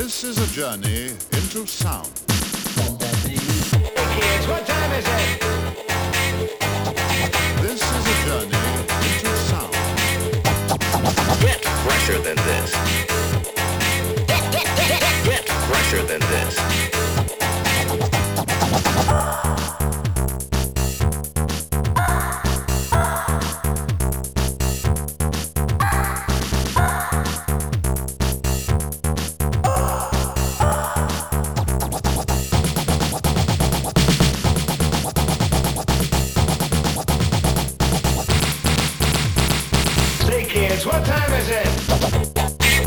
This is a journey into sound. Hey kids, what time is it? This is a journey into sound. Get fresher than this. Get fresher than this. Say kids, what time is it?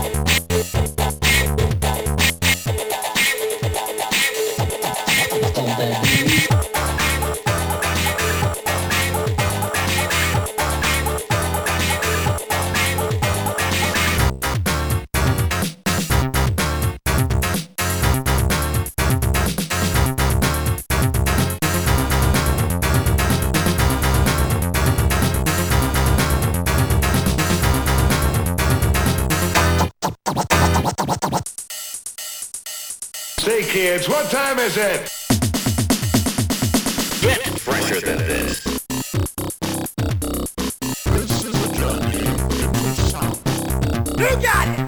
Say kids, what time is it? Get fresher than this. This is a journey into sound. You got it!